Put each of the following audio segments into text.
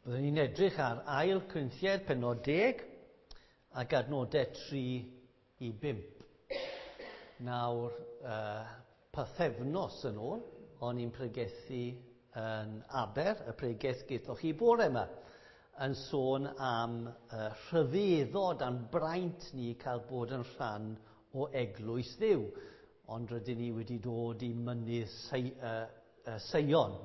Byddwn ni'n edrych ar ail Corinthiaid pennod 10 ac adnodau 3 i 5. Nawr, pythefnos yn ôl, o'n i'n pregethu yn Aber, y pregeth gethoch chi bore yma, yn sôn am rhyfeddod a'n braint ni cael bod yn rhan o eglwys Dduw. Ond rydyn ni wedi dod i mynydd Seion.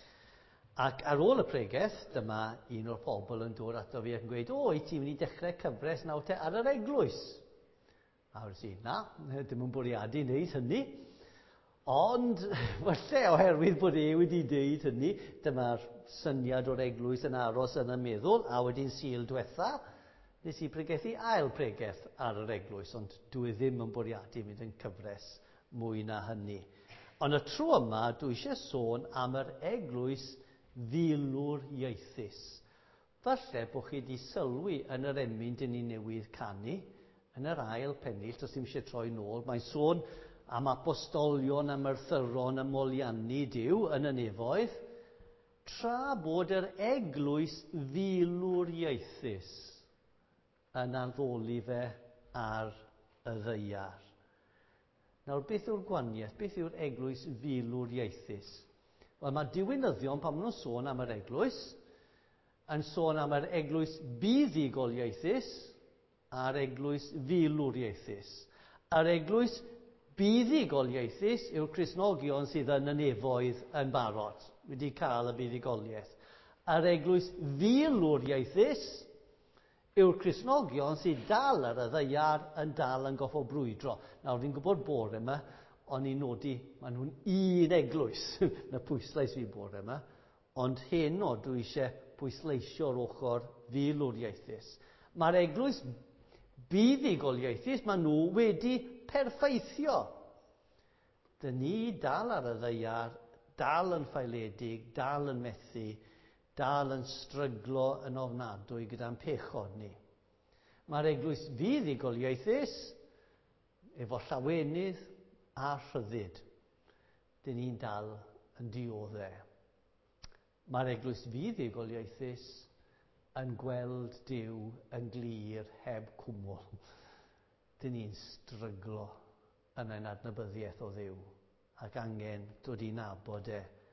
Ac ar ôl y pregeth, dyma un o'r pobl yn dod ato fi ac yn gweud, i ti'n mynd i dechrau cyfres nawr te ar yr eglwys? A wedi i, na, dim yn bwriadu wneud hynny. Ond, falle oherwydd bod wedi dweud hynny, dyma'r syniad o'r eglwys yn aros yn y meddwl, a wedyn Sul diwetha, nes i pregethu ail pregeth ar yr eglwys, ond dwi ddim yn bwriadu mynd yn cyfres mwy na hynny. Ond y tro yma, dwi eisiau sôn am yr eglwys filwr ieithus. Falle bod chi wedi sylwi yn yr emyn dyn ni newydd canu, yn yr ail pennill, os ddim eisiau troi nôl, mae'n sôn am apostolion a myrthyron y moliannu Duw yn y nefoedd, tra bod yr eglwys filwr ieithus yn addoli fe ar y ddaear. Nawr, beth yw'r gwaniaeth? Beth yw'r eglwys filwr ieithus? Wel, mae diwinyddion, pan maen nhw'n sôn am yr eglwys, yn sôn am yr eglwys buddigol ieithus a'r eglwys filwr ieithus. Yr eglwys buddigol ieithus yw'r Cristnogion sydd yn y nefoedd yn barod, wedi cael y buddigoliaeth. Yr eglwys filwr ieithus yw'r Cristnogion sydd dal ar y ddaear yn dal yn goffo brwydro. Nawr, fi'n gwybod bore yma, o'n i'n nodi, maen nhw'n un eglwys, na pwyslais fi bore yma, ond heno dwi eisiau pwysleisio'r ochr filwr ieithus. Mae'r eglwys buddigol ieithus, maen nhw wedi perfeithio. Dyn ni dal ar y ddaear, dal yn ffeiledig, dal yn methu, dal yn stryglo yn ofnadwy gyda'n pechod ni. Mae'r eglwys buddigol ieithus, efo llawenydd a rhyddid, dyn ni'n dal yn dioddau. Mae'r eglwys buddigol ieithus yn gweld Duw yn glir heb cwmwl. Dyn ni'n stryglo yn ein adnabyddiaeth o Dduw ac angen dod i nabod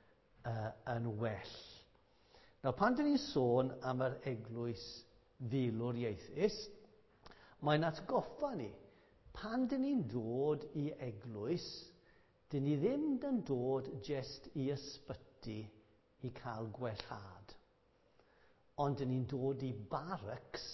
yn well. Nawr, pan dyn ni'n sôn am yr eglwys filwr ieithus, mae'n atgoffa ni, pan dyn ni'n dod i eglwys, dyn ni ddim yn dod jyst i ysbyty i cael gwellhad, ond dyn ni'n dod i barracks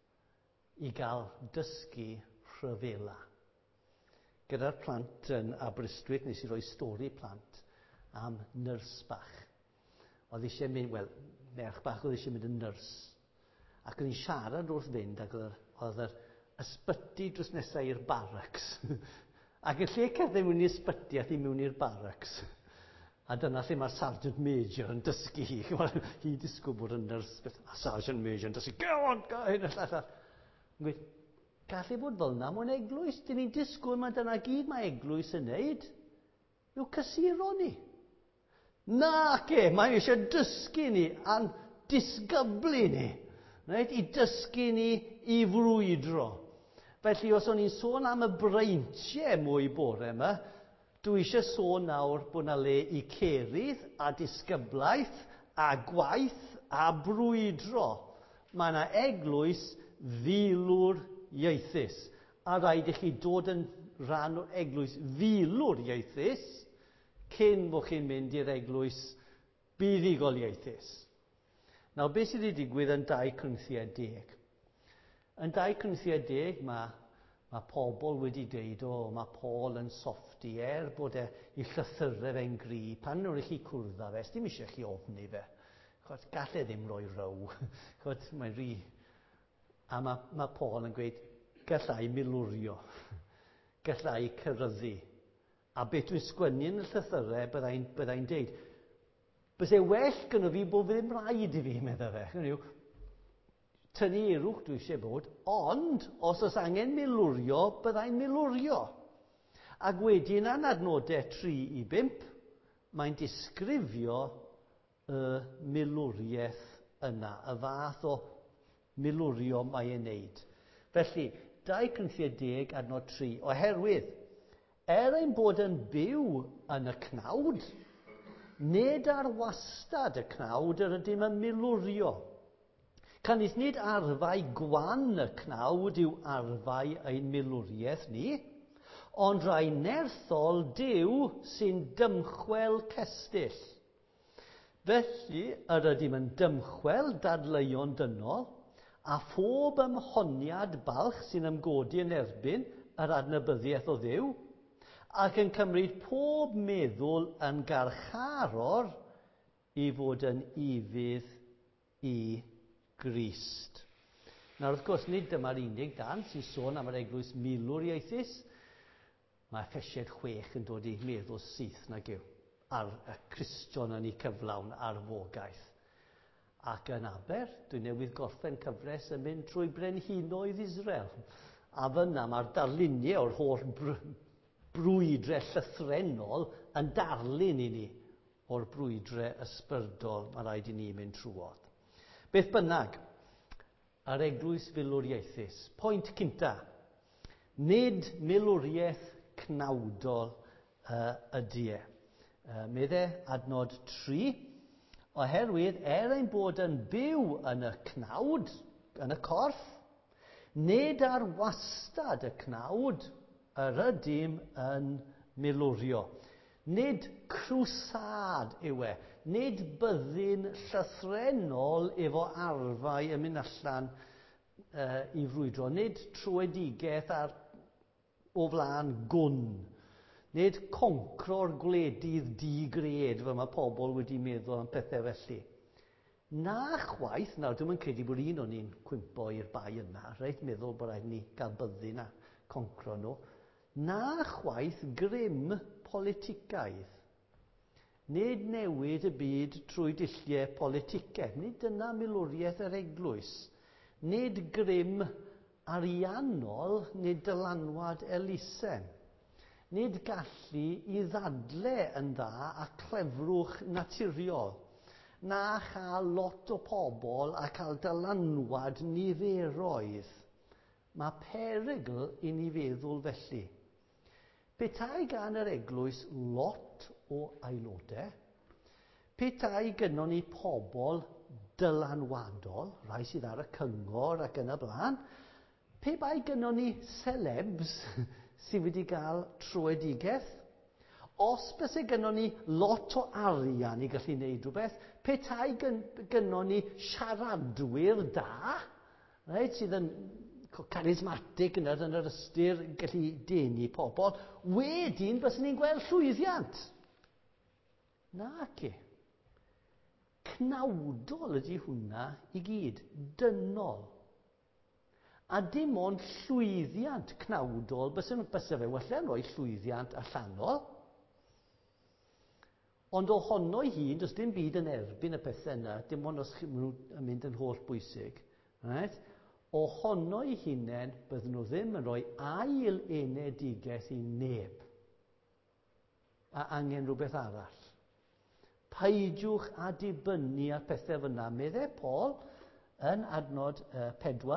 i gael dysgu rhyfela. Gyda'r plant yn Aberystwyth, nes i roi stori plant am nyrs bach. Oedd eisiau mynd, merch bach oedd eisiau mynd yn nyrs. Ac oedd hi'n siarad wrth fynd, ac oedd yr ysbyty drws nesaf i'r barracks. Ac yn lle cerdded mewn i'r ysbyty, aeth hi mewn i'r barracks. A dyna lle mae'r Sergeant Major yn dysgu hi. Hi disgwyl bod yn nyrs, a Sergeant Major yn dysgu, go on, go hyn, allall. Gallu bod fel yna mewn eglwys. Dyn ni'n disgwyl mae dyna gyd mae eglwys yn neud. Yw cysuro ni. Mae eisiau dysgu ni a'n disgyblu ni. I dysgu ni i frwydro. Felly, os o'n i'n sôn am y breintiau mwy bore yma, dwi eisiau sôn nawr bod yna le i cerydd a disgyblaeth a gwaith a brwydro. Mae yna eglwys filwr ieithus. A rhaid i chi dod yn rhan o'r eglwys filwr ieithus cyn bod chi'n mynd i'r eglwys buddigol ieithus. Nawr, beth sydd wedi digwydd yn 2 Corinthiaid 10? Yn 2 Corinthiaid 10, mae pobl wedi dweud, mae Paul yn softi, bod i llythyrau fe'n gry. Pan nhw'n chi cwrdda fe, dim eisiau chi ofni fe. Gall e ddim roi row. Mae'n rhy... A mae Paul yn gweud, gallai milwrio, gallai cyrryddu. A beth dwi'n sgwennu yn y llythyrau, byddai'n deud, byddai well gyda fi bod fe ddim rhaid i fi, meddwl fe. Tynnu erwch dwi eisiau bod, ond os oes angen milwrio, byddai'n milwrio. Ac wedyn yn adnodau 3 i 5, mae'n disgrifio y milwriaeth yna, y fath o milwrio mae e'n neud. Felly, 2 Corinthiaid 10 adnod 3, oherwydd, ein bod yn byw yn y cnawd, nid ar wastad y cnawd yr ydym yn milwrio. Canis nid arfau gwan y cnawd yw arfau ein milwriaeth ni, ond rai nerthol Duw sy'n dymchwel cestyll. Felly, yr ydym yn dymchwel dadleuon dynol, a phob ymhoniad balch sy'n ymgodi yn erbyn yr adnabyddiaeth o Dduw, ac yn cymryd pob meddwl yn garcharor i fod yn ifydd i Grist. Nawr, wrth gwrs, nid dyma'r unig dan sy'n sôn am yr eglwys milwriaethus. Mae Effesied 6 yn dod i meddwl syth nag yw, ar y Cristion yn ei cyflawn arfogaeth. Ac yn Aber, dwi newydd gorffen cyfres yn mynd trwy brenhinoedd Israel. A fyna mae'r darluniau o'r holl brwydrau llythrenol yn darlun i ni o'r brwydrau ysbrydol mae rhaid i ni mynd trwodd. Beth bynnag, yr eglwys filwriaethus. Pwynt cynta, nid milwriaeth cnawdol ydy e. Medde adnod 3, oherwydd ein bod yn byw yn y cnawd, yn y corff, nid ar wastad y cnawd yr ydym yn milwrio. Nid crwsad yw e, nid byddin llythrenol efo arfau yn mynd allan i frwydro, nid trwedigaeth o flaen gwn, nid concro'r gwledydd digred fel mae pobl wedi meddwl am pethau felly. Na chwaith, nawr dwi'n credu bod un o'n ni'n cwympo i'r bai yna, reit meddwl bod rhaid ni gael byddin a concro nhw. Na chwaith grym politicaidd. Nid newid y byd trwy dulliau politicaidd. Nid dyna milwriaeth yr eglwys. Nid grym ariannol, nid dylanwad elusen. Nid gallu i ddadle yn dda a clefrwch naturiol. Na chael lot o pobl a cael dylanwad niferoedd. Mae perygl i ni feddwl felly. Petai gan yr eglwys lot o aelodau, petai gynnon ni pobl dylanwadol, rai sydd ar y cyngor ac yn y blaen, pe bai gynnon ni celebs sydd wedi cael trwedigaeth, os bys gynnon ni lot o arian i gallu gwneud rhywbeth, petai gynnon ni siaradwyr da, right, sydd yn charismatic yn yr ystyr gallu denu pobl, wedyn bys ni'n gweld llwyddiant. Naci. Cnawdol ydy hwnna i gyd, dynol. A dim ond llwyddiant cnawdol, bys fe welle'n rhoi llwyddiant allanol, ond ohono i hun, does dim byd yn erbyn y pethau yna, dim ond os chi'n mynd yn holl bwysig, right? Ohono i hunain bydden nhw ddim yn rhoi ail enedigaeth i neb. A angen rhywbeth arall. Peidiwch a dibynnu ar pethau fyna. Meddai Paul yn adnod 4,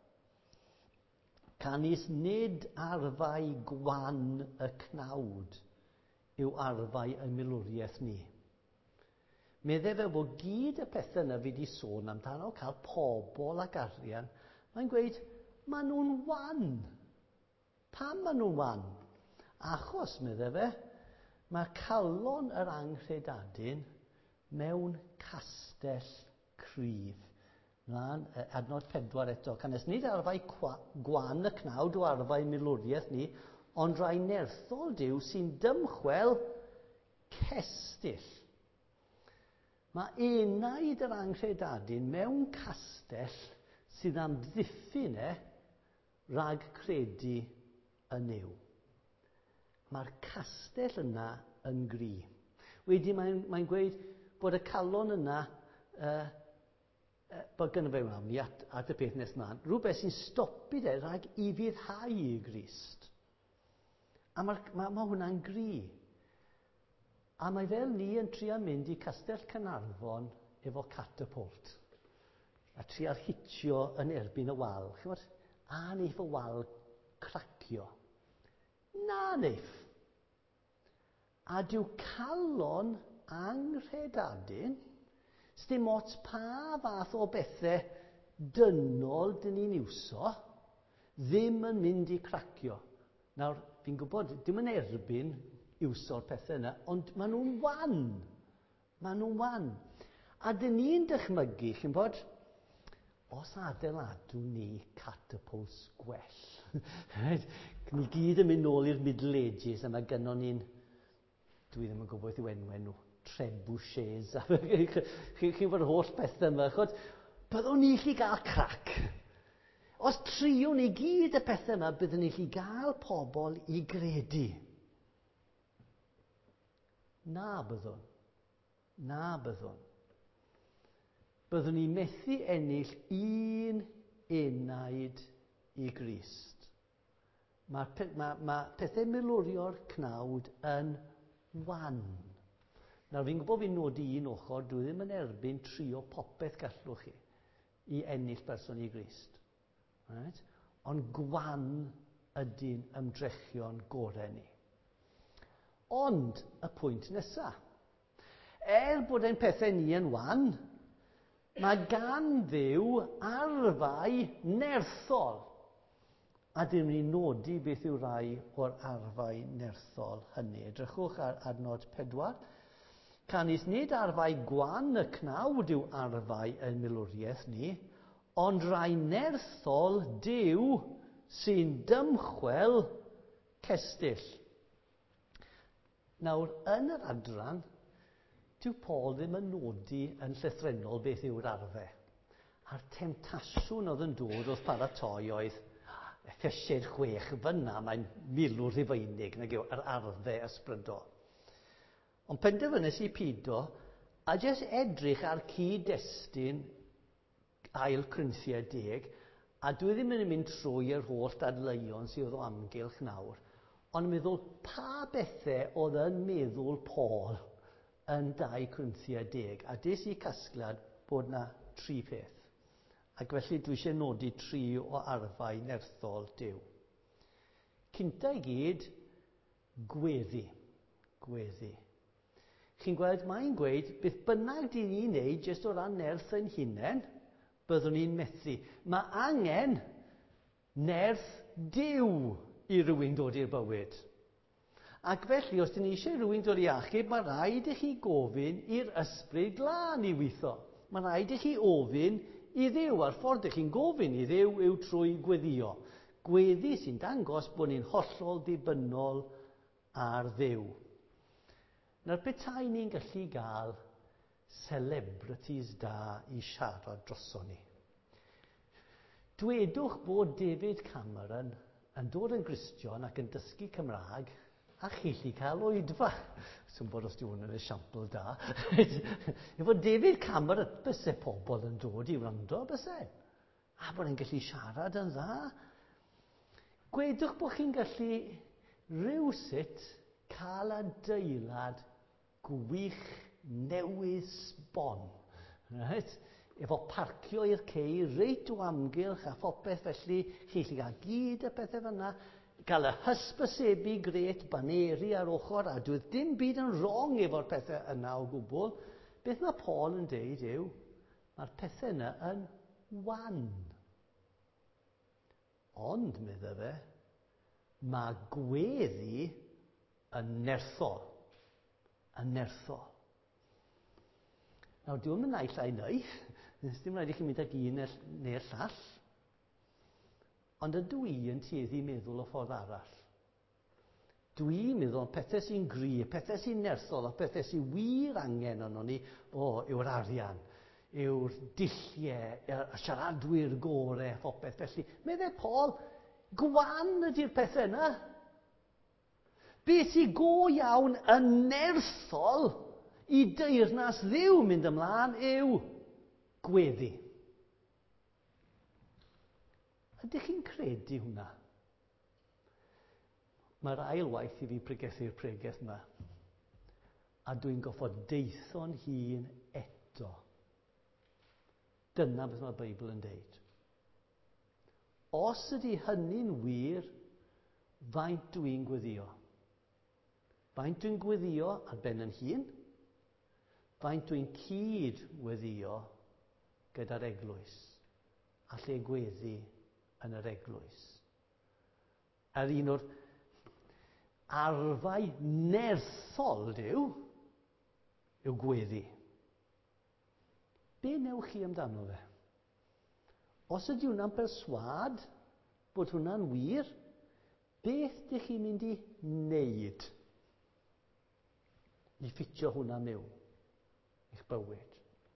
canis nid arfau gwan y cnawd yw arfau y milwriaeth ni. Meddai fe bod gyd y pethau yna fi wedi sôn amdano, cael pobl ac arian, mae'n gweud, maen nhw'n wan. Pam maen nhw'n wan? Achos, meddai fe, mae calon yr anghredadyn mewn castell cryf. Mlaen, adnod 4 eto. Canes nid arfau gwan y cnawd o arfau milwriaeth ni, ond rai nerthol Duw sy'n dymchwel cestyll. Mae enaid yr anghredadyn mewn castell sydd am ddiffyn rhag credu yn Nuw. Mae'r castell yna yn gry. Wedi mae'n gweud bod y calon yna, bod gynno fe wnawn ni at y peth nes mlaen, rhywbeth sy'n stopi rhag i fyddhau i Grist. A mae hwnna'n gry. A mae fel ni yn trio mynd i Castell Caernarfon efo catapult. a trial hitio yn erbyn y wal. Chymod, a neith y wal cracio? Na neith. A dyw calon anghredadyn, sdim ots pa fath o bethau dynol dyn ni'n iwso, ddim yn mynd i cracio. Nawr, fi'n gwybod, dim yn erbyn iwso'r pethau yna, ond maen nhw'n wan. Maen nhw'n wan. A dyn ni'n dychmygu, chi'n bod, os adeiladw ni catapults gwell. Ni gyd yn mynd nôl i'r Middle Ages, a mae gynnon ni'n, dwi ddim yn gwybod beth yw enwau nhw, trebuchets, chi'n fod holl bethau yma, chod, byddwn ni chi gael crac. Os triwn ni gyd y pethau yma, byddwn ni chi gael pobl i gredu. Na byddwn. Na byddwn. Byddwn ni methu ennill un enaid i Grist. Mae pethau milwrio'r cnawd yn wan. Nawr, fi'n gwybod fi'n nodi un ochr, dwi ddim yn erbyn trio popeth gallwch chi i ennill person i Grist. Right? Ond gwan ydy'n ymdrechion gorau ni. Ond y pwynt nesaf. Bod ein pethau ni yn wan, mae gan Dduw arfau nerthol. A dim ni'n nodi beth yw rai o'r arfau nerthol hynny. Edrychwch ar adnod 4. Canis nid arfau gwan y cnawd yw arfau yn milwriaeth ni, ond rai nerthol Duw sy'n dymchwel cestyll. Nawr, yn yr adran, dyw Paul ddim yn nodi yn llythrennol beth yw'r arfau. A'r temtasiwn oedd yn dod wrth paratoi oedd Effesied 6, fyna mae'n milwr Rhufeinig, nag yw, yr arfau ysbrydol. Ond penderfynais i pido, a jyst edrych ar cyd-destun ail Corinthiaid 10, a dwi ddim yn mynd trwy'r holl dadleuon sydd o amgylch nawr, ond meddwl pa bethau oedd yn meddwl Paul yn 2 Corinthiaid 10, a des i casgliad bod na 3 peth. Ac felly dwi eisiau nodi 3 o arfau nerthol Duw. Cynta i gyd, gweddi. Gweddi. Chi'n gweld, mae'n gweud, beth bynnag dyn ni'n neud jyst o ran nerth yn hunain, byddwn ni'n methu. Mae angen nerth Duw i rywun dod i'r bywyd. Ac felly, os dyn ni eisiau rywun dod i achub, mae rhaid i chi gofyn i'r ysbryd glân i weithio. Mae rhaid i chi ofyn i Dduw, a'r ffordd ych chi'n gofyn i Dduw yw trwy gweddio. Gweddi sy'n dangos bod ni'n hollol ddibynnol ar Dduw. Nawr, petai ni'n gallu gael celebrities da i siarad droso ni. Dwedwch bod David Cameron yn dod yn Gristion ac yn dysgu Cymraeg a chi cael oedfa. Swn bod os di hwn yn esiampl da. Efo David Cameron, bysau pobl yn dod i wrando, bysau. A bod e'n gallu siarad yn dda. Gwedwch bod chi'n gallu rywsut cael adeilad gwych newydd sbon. Right? Efo parcio i'r cei, reit o amgylch a phopeth felly, chi gael gyd y pethau fyna, cael y hysbysebu gret baneri ar ochr, a dweud dim byd yn wrong efo'r pethau yna o gwbl. Beth mae Paul yn deud yw, mae'r pethau yna yn wan. Ond, medda fe, mae gweddi yn nerthol. Yn nerthol. Nawr, dwi'n mynd naill ai naill, dim rhaid i chi mynd ag un neu'r llall, ond ydw i yn tueddu meddwl o ffordd arall. Dwi'n meddwl pethau sy'n gry, pethau sy'n nerthol, a pethau sy'n wir angen yno ni, yw'r arian, yw'r dilliau, y siaradwyr gorau, phopeth felly. Meddwl Paul, gwan ydy'r pethau yna. Beth sy'n go iawn yn nerthol i deyrnas Dduw mynd ymlaen yw gweddi. Ydych chi'n credu hwnna? Mae'r ail waith i fi pregethu'r pregeth yma. A dwi'n goffod deitho'n hun eto. Dyna beth mae'r Beibl yn deud. Os ydy hynny'n wir, faint dwi'n gweddio? Faint dwi'n gweddio ar ben yn hun? Faint dwi'n cyd weddio gyda'r eglwys? A lle gweddi yn yr eglwys? Yr un o'r arfau nerthol yw gweddi. Be newch chi amdano fe? Os ydy hwnna'n perswad bod hwnna'n wir, beth ydych chi'n mynd i wneud i ffitio hwnna mewn i'ch bywyd?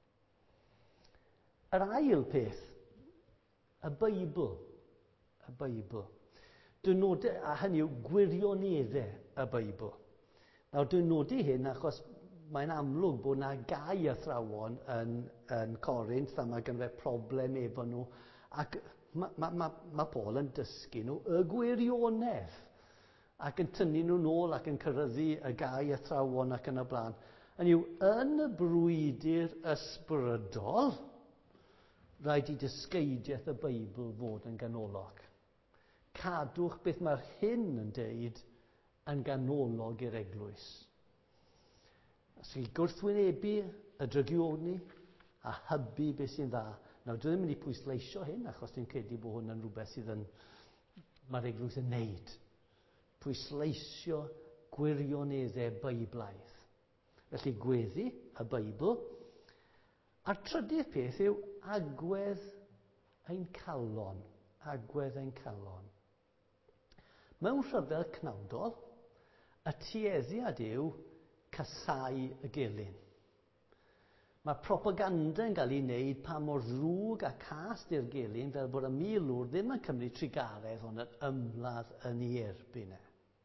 Yr ail peth, y Beibl. Y Beibl. Dynodau, a hynny yw gwirioneddau y Beibl. Nawr, dwi'n nodi hyn achos mae'n amlwg bod yna gau athrawon yn Corinth a mae gen fe problem efo nhw. Ac mae Paul yn dysgu nhw y gwirionedd ac yn tynnu nhw nôl ac yn cyrryddu y gau athrawon ac yn y blaen. Hynny yw, yn y brwydr ysbrydol, rhaid i dysgeidiaeth y Beibl fod yn ganolog. Cadwch beth mae'r hyn yn deud yn ganolog i'r eglwys. Os chi gwrthwynebu y drygioni a hybu beth sy'n dda. Nawr, dwi'n mynd i pwysleisio hyn achos dwi'n credu bod hwn yn rhywbeth sydd mae'r eglwys yn neud. Pwysleisio gwirioneddau Beiblaidd. Felly gweddi y Beibl. A'r trydydd peth yw agwedd ein calon. Agwedd ein calon. Mewn rhyfel cnawdol, y tueddiad yw casau y gelyn. Mae propaganda yn cael ei wneud pa mor ddrwg a cas di'r gelyn fel bod y milwr ddim yn cymryd trigaredd ond yn ymladd yn ei erbyn e.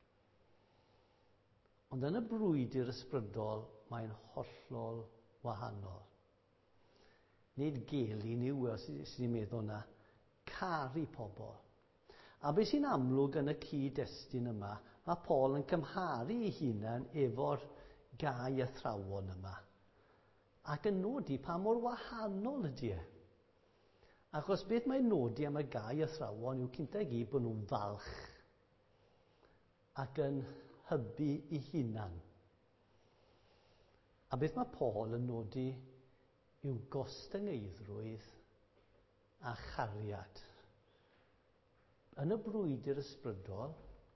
Ond yn y brwydr ysbrydol, mae'n hollol wahanol. Nid gelyn yw, os ni'n meddwl na, caru pobl. A beth sy'n amlwg yn y cyd-destun yma, mae Paul yn cymharu ei hunan efo'r gau athrawon yma. Ac yn nodi pa mor wahanol ydy e. Achos beth mae'n nodi am y gau athrawon yw cynta i gyd bod nhw'n falch ac yn hybu ei hunan. A beth mae Paul yn nodi yw gostyngeidrwydd a chariad. Yn y brwydr ysbrydol,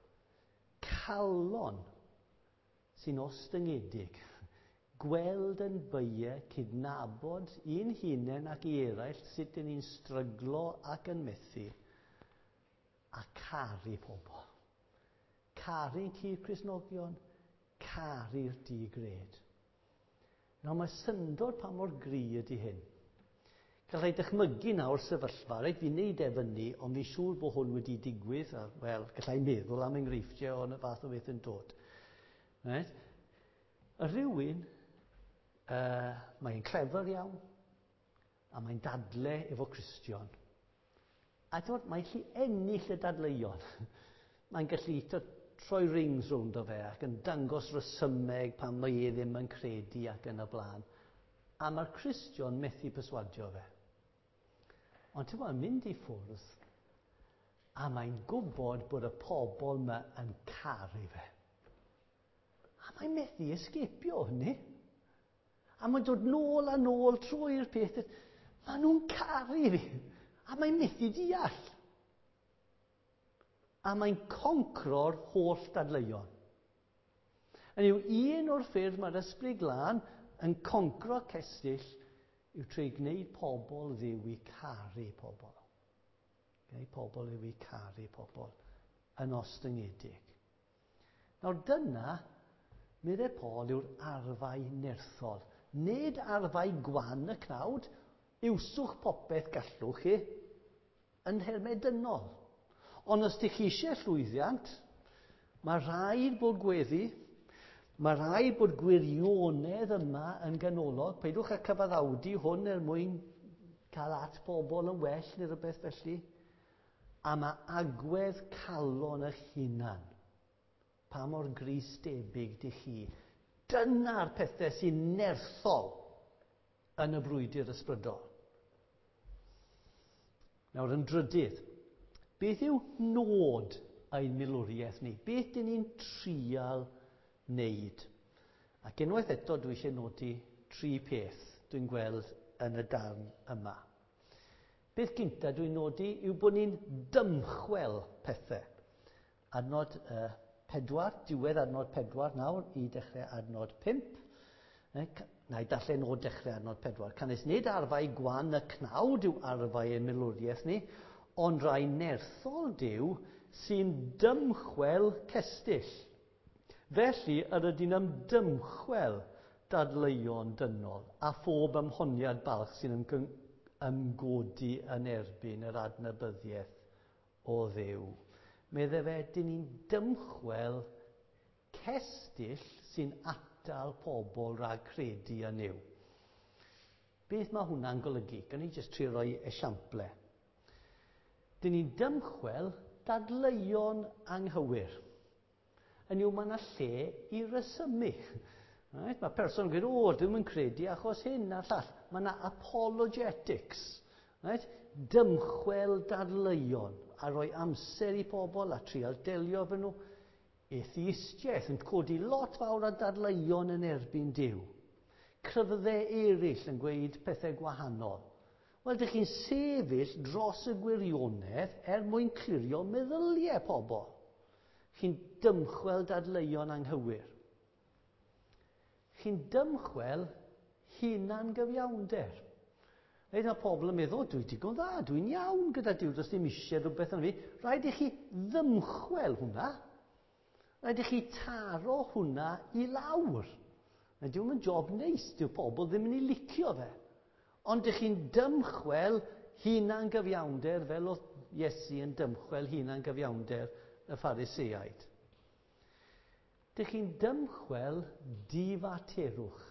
calon sy'n ostyngedig, gweld yn bye cydnabod un hunain ac i eraill sut yn ni'n stryglo ac yn methu, a caru pobl. Caru'n cyd Cristnogion, caru'r digred. Nawr mae syndod pa mor gry ydy hyn. Gallai dychmygu nawr sefyllfa, reit, fi'n neud fyny, ond fi'n siŵr bod hwn wedi digwydd, a wel, gallai meddwl am enghreifftiau o'n y fath o beth yn dod. Right? Y rhywun, mae'n clefer iawn, a mae'n dadle efo Cristion. A dod, mae'n gallu ennill y dadleuon. Mae'n gallu troi rings rownd o fe ac yn dangos resymeg pan mae e ddim yn credu ac yn y blaen. A mae'r Cristion methu perswadio fe. Ond ti'n mae'n mynd i ffwrdd, a mae'n gwybod bod y pobl yma yn caru fe. A mae'n methu esgepio hynny. A mae'n dod nôl a nôl trwy'r peth. Maen nhw'n caru fi. A mae'n methu deall. A mae'n concro'r holl dadleuon. Yn yw un o'r ffyrdd mae'r Ysbryd Glân yn concro cestyll yw trwy gwneud pobl ddiw i caru pobl. Gwneud pobl ddiw i caru pobl yn ostyngedig. Nawr dyna, medde Paul yw'r arfau nerthol. Nid arfau gwan y cnawd, iwswch popeth gallwch chi yn hermedynol. Ond os ydych chi eisiau llwyddiant, mae rhaid bod gweddi, mae rhaid bod gwirionedd yma yn ganolog. Peidwch â cyfaddawdi hwn mwyn cael at bobl yn well neu rhywbeth felly. A mae agwedd calon eich hunan. Pa mor gristebig dy chi. Dyna'r pethau sy'n nerthol yn y brwydr ysbrydol. Nawr yn drydydd, beth yw nod ein milwriaeth ni? Beth dyn ni'n trial wneud? Ac unwaith eto dwi eisiau nodi 3 peth dwi'n gweld yn y darn yma. Beth gynta dwi'n nodi yw bod ni'n dymchwel pethau. Adnod 4, diwedd adnod 4 nawr i dechrau adnod 5. Na i darllen o dechrau adnod 4. Canis nid arfau gwan y cnawd yw arfau ein milwriaeth ni, ond rai nerthol Duw sy'n dymchwel cestyll. Felly, yr ydyn ymdymchwel dadleuon dynol a phob ymhoniad balch sy'n ymgodi yn erbyn yr adnabyddiaeth o Dduw. Medde fe, dyn ni'n dymchwel cestyll sy'n atal pobl rhag credu yn yw. Beth mae hwnna'n golygu? Gan i jyst trio roi esiample. Dyn ni'n dymchwel dadleuon anghywir. Yn yw mae yna lle i resymu. Right? Mae person yn gweud, dwi'n yn credu achos hyn a llall. Mae yna apologetics. Right? Dymchwel dadleuon a rhoi amser i pobl a trial delio fy nhw. Atheistiaeth yn codi lot fawr o dadleuon yn erbyn Duw. Cryfyddau eraill yn gweud pethau gwahanol. Wel, dych chi'n sefyll dros y gwirionedd mwyn clirio meddyliau pobl. Chi'n dymchwel dadleuon anghywir. Chi'n dymchwel hunan gyfiawnder. Rhaid mae pobl yn meddwl, dwi'n digon dda, dwi'n iawn gyda Duw, does dim eisiau rhywbeth yn fi. Rhaid i chi ddymchwel hwnna. Rhaid i chi taro hwnna i lawr. Dwi'n yn job neis, dyw pobl ddim yn ei licio fe. Ond ydych chi'n dymchwel hunan gyfiawnder fel oedd Iesu yn dymchwel hunan gyfiawnder y Phariseaid. Ydych chi'n dymchwel difaterwch.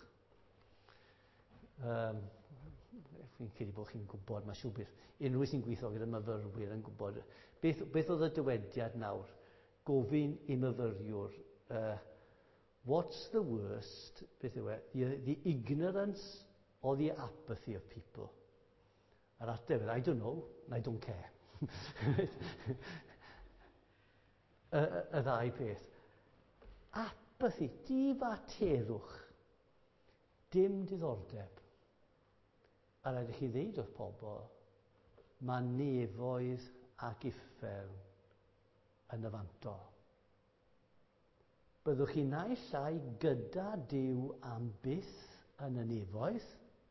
Fi'n credu bod chi'n gwybod, mae siŵr beth. Unrhyw sy'n gweithio gyda myfyrwyr yn gwybod. Beth oedd y dywediad nawr? Gofyn i myfyriwr, what's the worst, beth yw e, the ignorance or the apathy of people? Yr ateb, I don't know, and I don't care. Y ddau peth. Apathy, difaterwch, dim diddordeb. A rhaid i chi ddeud wrth pobl, mae nefoedd ac uffern yn y fantol. Byddwch chi naill llai gyda Duw am byth yn y nefoedd,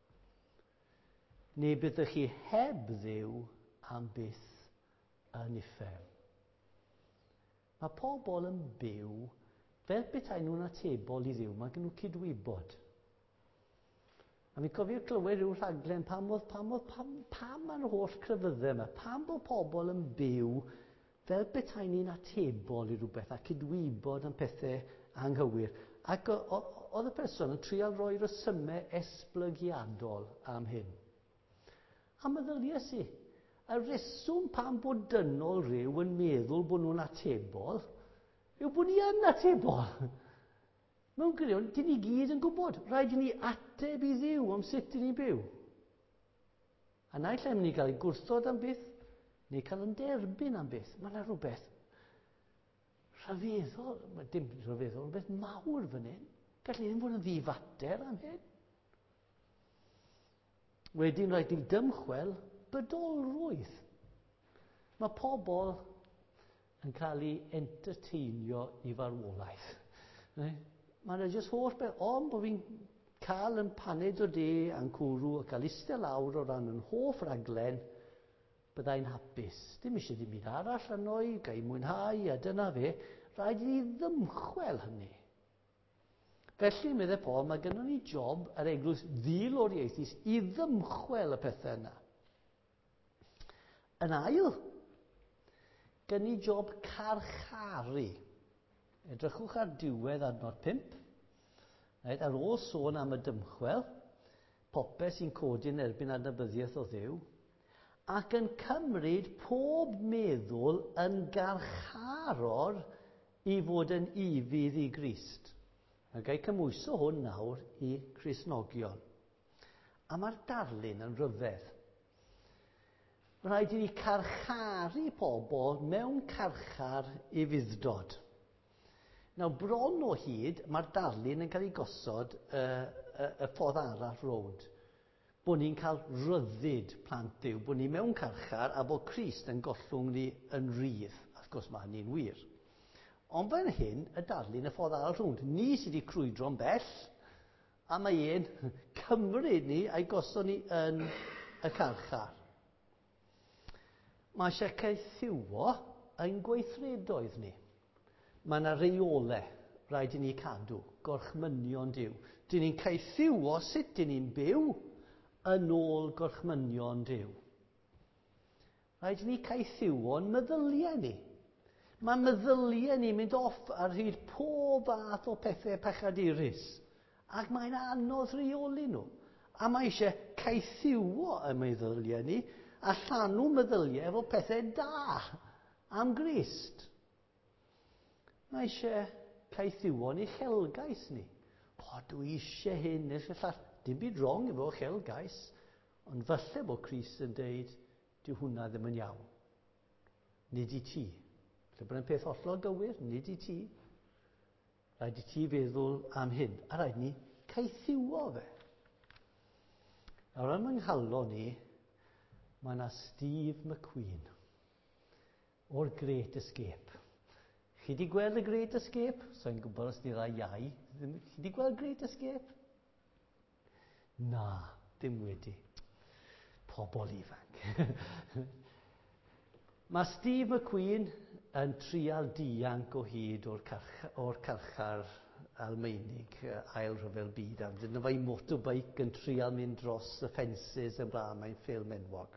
neu byddwch chi heb Dduw am byth yn uffern. Mae pobl yn byw fel petai nhw'n atebol i Dduw, mae gen nhw cydwybod. A mi'n cofio clywed rhyw rhaglen pam mae'r holl cryfyddau yma, pam bod pobl yn byw fel petai ni'n atebol i rhywbeth a cydwybod yn pethau anghywir. Ac oedd y person yn trial roi resymau esblygiadol am hyn. A meddyliais i, y reswm pam bod dynol rhyw yn meddwl bod nhw'n atebol, yw bod ni yn atebol. Mewn gwirion, dyn ni gyd yn gwybod, rhaid i ni ateb i Dduw am sut dyn ni'n byw. A naill ai ni cael ei gwrthod am byth, neu cael yn derbyn am byth. Mae yna rhywbeth rhyfeddol, dim rhyfeddol, rhywbeth mawr fan hyn. Gallu ddim fod yn ddifater am hyn. Wedyn rhaid i dymchwel bydolrwydd. Mae pobl yn cael ei entertainio i farwolaeth. Mae yna jyst holl beth, ond bod fi'n cael yn paned o de a'n cwrw a cael eistedd lawr o ran yn hoff raglen, byddai'n hapus. Dim eisiau dim byd arall arno i, gael mwynhau, a dyna fe. Rhaid i ddymchwel hynny. Felly, meddwl Paul, mae gennym ni job ar eglwys ddiloriaethus i ddymchwel y pethau yna. Yn ail, gen ni job carcharu. Edrychwch ar diwedd adnod 5. Ar ôl sôn am y dymchwel, popeth sy'n codi yn erbyn adnabyddiaeth o Dduw, ac yn cymryd pob meddwl yn garcharor i fod yn ifydd i Grist. A gai cymwyso hwn nawr i Cristnogion. A mae'r darlun yn rhyfedd. Mae rhaid i ni carcharu pobl mewn carchar i fuddod. Nawr, bron o hyd, mae'r darlun yn cael ei gosod y ffordd arall rownd. Bod ni'n cael ryddid plant Duw, bod ni mewn carchar a bod Crist yn gollwng ni yn rydd. Wrth gwrs mae hynny'n wir. Ond fan hyn, y darlun y ffordd arall rownd. Ni sydd wedi crwydro'n bell, a mae e'n cymryd ni a'i gosod ni yn y carchar. Mae eisiau caethiwo yn gweithredoedd ni. Mae yna reolau rhaid i ni cadw, gorchmynion Duw. Dyn ni'n caethiwo sut dyn ni'n byw yn ôl gorchmynion Duw. Rhaid i ni caethiwo'n meddyliau ni. Mae meddyliau ni'n mynd off ar hyd pob fath o pethau pechadurus. Ac mae'n anodd reoli nhw. A mae eisiau caethiwo y meddyliau ni a llanw meddyliau efo pethau da am Grist. Mae eisiau caethiwo ni uchelgais ni. Dwi eisiau hyn, eisiau llall. Dim byd wrong efo uchelgais, ond falle bod Crist yn deud, dyw hwnna ddim yn iawn. Nid i ti. Lle bod yn peth hollol gywir, nid i ti. Rhaid i ti feddwl am hyn, a rhaid ni caethiwo fe. Nawr, am yng nghalon ni, mae yna Steve McQueen o'r Great Escape. Chi wedi gweld y Great Escape? So i'n gwybod os di rai iau. Chi wedi gweld Great Escape? Na, dim wedi. Pobol ifanc. Mae Steve McQueen yn trial dianc o hyd o'r carchar Almeinig, ail rhyfel byd. A dyna fe'i motorbike yn trial mynd dros y ffensys yn blaen, mae'n ffilm enwog.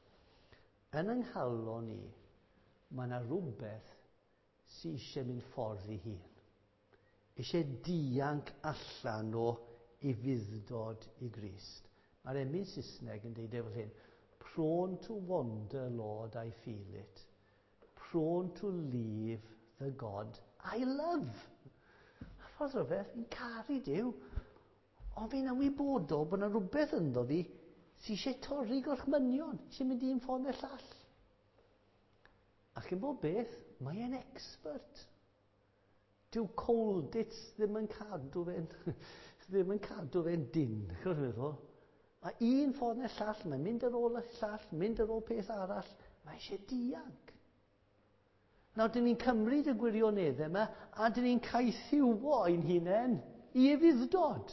Yn yng nghalon ni, mae yna rhywbeth sy'n eisiau mynd ffordd i hun. Eisiau dianc allan o i fuddod i Grist. Mae'r emyn Saesneg yn deud fel hyn, prone to wander, Lord, I feel it. Prone to leave the God I love. A ffordd rhyfedd, fi'n caru Duw, ond fi'n ymwybodol bod yna rhywbeth ynddo fi sy'n eisiau torri gorchmynion, eisiau mynd i'n ffordd neu llall. Ac yn bod beth, mae e'n expert. Dyw coldits ddim yn cadw fe'n dyn, chwrs meddwl. A un ffordd neu llall, mae'n mynd ar ôl y llall, mynd ar ôl peth arall, mae eisiau dianc. Nawr, dyn ni'n cymryd y gwirioneddau yma, a dyn ni'n caethiwo ein hunain i fuddod.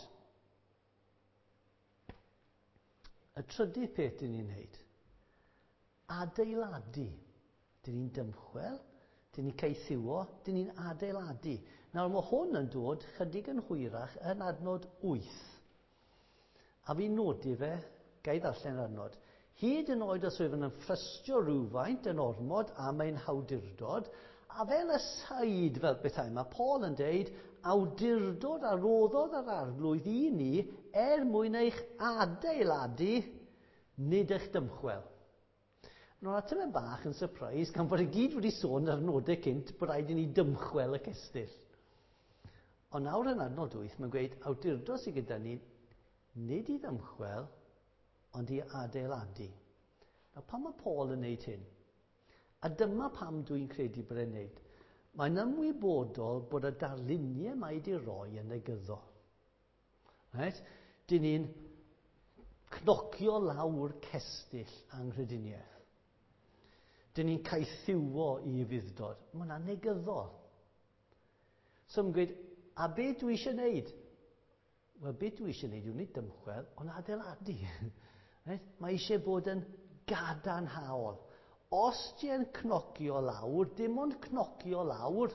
Y trydydd peth dyn ni'n neud, adeiladu. Dyn ni'n dymchwel, dyn ni'n caethiwo, dyn ni'n adeiladu. Nawr, mae hwn yn dod chydig yn hwyrach yn adnod 8. A fi'n nodi fe, gai ddarllen adnod. Hyd yn oed os wyf yn ffrystio rhywfaint yn ormod am ein hawdurdod, a fel y said fel bethau, mae Paul yn deud, awdurdod a roddodd yr arglwydd i ni mwyn eich adeiladu, nid eich dymchwel. Nawr, atyn yn bach yn surprise, gan bod y gyd wedi sôn ar nodau cynt bod rhaid i ni dymchwel y cestyll. Ond nawr yn adnod 8, mae'n gweud, awdurdod sydd gyda ni, nid i ddymchwel, ond i adeiladu. Nawr, pam mae Paul yn neud hyn? A dyma pam dwi'n credu bod e'n neud. Mae'n ymwybodol bod y darluniau mae wedi roi yn negyddol. Right? Dyn ni'n cnocio lawr cestyll anghrediniaeth. Dyn ni'n caethiwo i fuddod. Mae hwnna'n negyddol. So mae'n gweud, a beth dwi eisiau neud? Wel, beth dwi eisiau neud yw nid dymchwel, ond adeiladu. Right? Mae eisiau bod yn gadarnhaol. Os ti'n cnocio lawr, dim ond cnocio lawr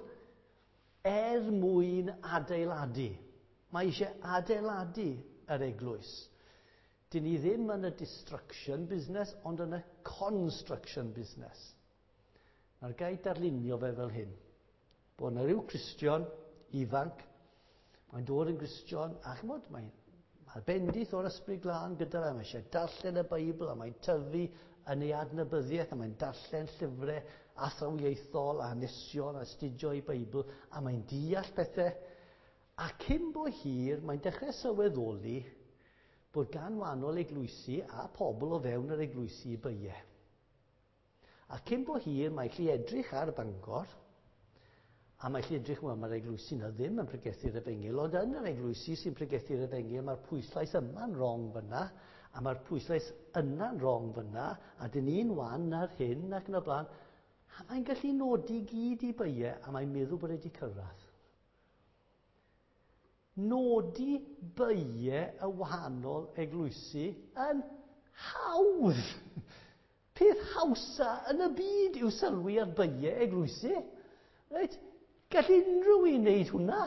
mwyn adeiladu. Mae eisiau adeiladu yr eglwys. Dyn ni ddim yn y destruction business, ond yn y construction business. Na'r gai darlunio fe fel hyn. Bod yna rhyw Cristion ifanc, mae'n dod yn Gristion, a chymod, mae'n bendith o'r ysbryd glân gyda fe, mae eisiau darllen y Beibl, a mae'n tyfu yn ei adnabyddiaeth, a mae'n darllen llyfrau athrawieithol a hanesion a astudio ei Beibl, a mae'n deall pethau. A cyn bo hir, mae'n dechrau sylweddoli bod gan wahanol eglwysi a pobl o fewn yr eglwysi i beiau. A cyn bo hir, mae'n gallu edrych ar Bangor, a mae'n gallu edrych, wel, mae'r eglwysi yna ddim yn pregethu'r Efengil, ond yn yr eglwysi sy'n pregethu'r Efengil, mae'r pwyslais yma'n wrong fyna, a mae'r pwyslais yna'n wrong fyna, a dyn ni'n wan ar hyn ac yn y blaen, a mae'n gallu nodi gyd i beiau, a mae'n meddwl bod wedi cyrraedd. Nodi beiau y wahanol eglwysi yn hawdd. Peth hawsa yn y byd yw sylwi ar beiau eglwysi. Right? Gall unrhyw un wneud hwnna.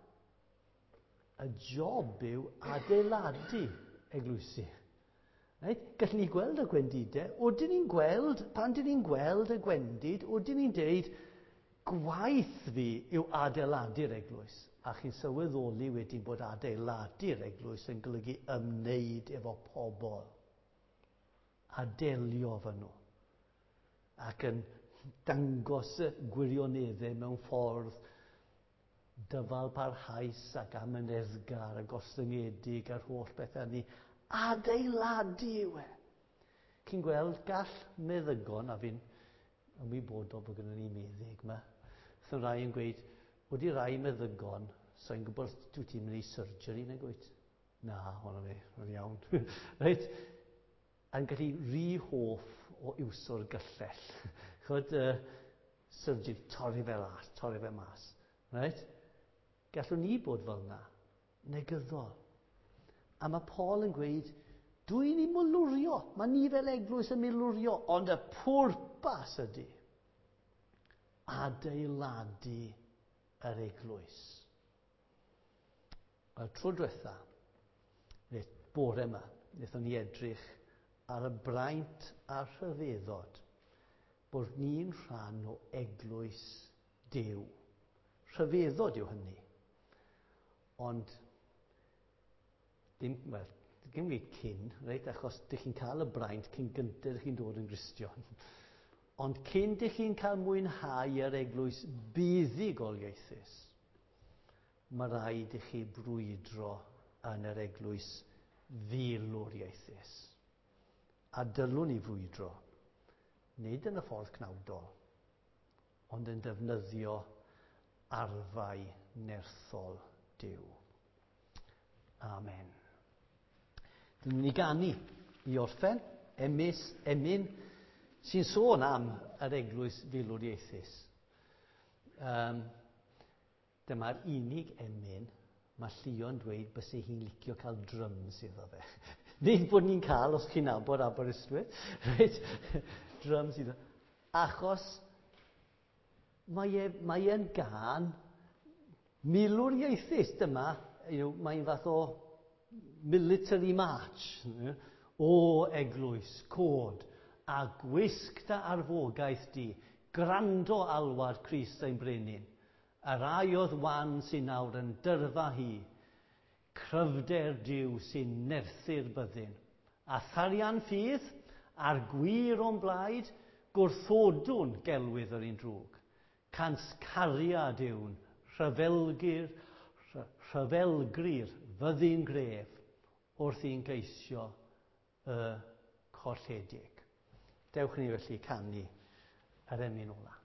Y job yw adeiladu eglwysi. Right? Gallwn ni gweld y gwendidau. Pan dyn ni'n gweld y gwendid, oedden ni'n deud, gwaith fi yw adeiladu'r eglwys. A chi'n sylweddoli wedyn bod adeiladu'r eglwys yn golygu ymwneud efo pobl. A delio fy nhw. Ac yn dangos y gwirioneddau mewn ffordd dyfal parhaus ac amyneddgar a gostlyngedig a'r holl bethau ni. Adeiladu yw e. Chi'n gweld gall meddygon, a fi'n ymwybodol bod gyda ni meddyg yma, so rai yn gweud, wedi rai meddygon, so i'n gwybod dwi ti'n mynd i surgery neu gweud? Na, hwnna fe, yn iawn. Right? Yn gallu rhy hoff o iwso'r gyllell. Chod, surgery, torri fe mas. Right? Gallwn ni bod fel yna, negyddol. A mae Paul yn gweud, dwi'n ei mwlwrio, mae ni fel eglwys yn milwrio, ond y pwrpas ydy adeiladu yr eglwys. Wel, tro diwetha, bore yma, wnaethon ni edrych ar y braint a'r rhyfeddod bod ni'n rhan o eglwys Duw. Rhyfeddod yw hynny. Ond, ddim gweud cyn, reit, achos dych chi'n cael y braint cyn gyntaf dych chi'n dod yn Gristion. Ond cyn dych chi'n cael mwynhau yr eglwys buddugoliaethus, mae rhaid i chi brwydro yn yr eglwys filwriaethus. A dylwn ni frwydro, nid yn y ffordd cnawdol, ond yn defnyddio arfau nerthol Duw. Amen. Dwi'n mynd i ganu i orffen emyn sy'n sôn am yr eglwys filwriaethus. Dyma'r unig emyn mae Llio'n dweud bys hi'n licio cael drums iddo fe. Nid bod ni'n cael, os chi'n nabod Aberystwyth, right? Drums iddo. Achos mae e'n gan milwriaethus dyma, mae'n fath o military march o eglwys, cod, a gwisg dy arfogaeth di, grando alwad Crist ein brenin, a rai oedd wan sy'n nawr yn dyrfa hi, cryfder Duw sy'n nerthu'r byddin, a tharian ffydd a'r gwir o'n blaid, gwrthodwn gelwydd yr un drwg, cans cariad yw'n rhyfelgrir fyddin gref wrth i'n geisio y colledig. Dewch ni felly canu yr emyn ola.